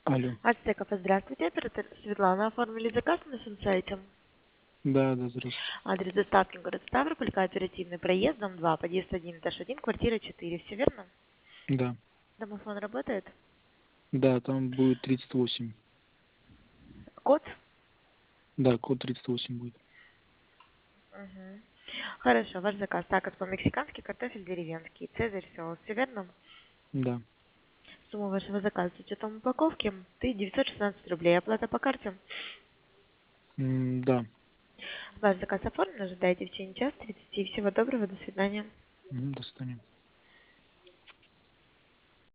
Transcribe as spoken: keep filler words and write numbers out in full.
Алло. Ацтеков, здравствуйте. Оператор Светлана. Оформили заказ на нашем сайте. Да, да, здравствуйте. Адрес доставки город Ставрополь, кооперативный проезд, дом два, подъезд один, этаж один, квартира четыре. Все верно? Да. Домофон работает? Да, там будет тридцать восемь. Код? Да, код тридцать восемь будет. Угу. Хорошо, ваш заказ. Такос по-мексикански, картофель деревенский, цезарь соус. Все верно? Да. Сумма вашего заказа с учетом упаковки тысяча девятьсот шестнадцать рублей. Оплата по карте. М, да. Ваш заказ оформлен. Ожидайте в течение часа тридцати. Всего доброго. До свидания. Мгм, до свидания.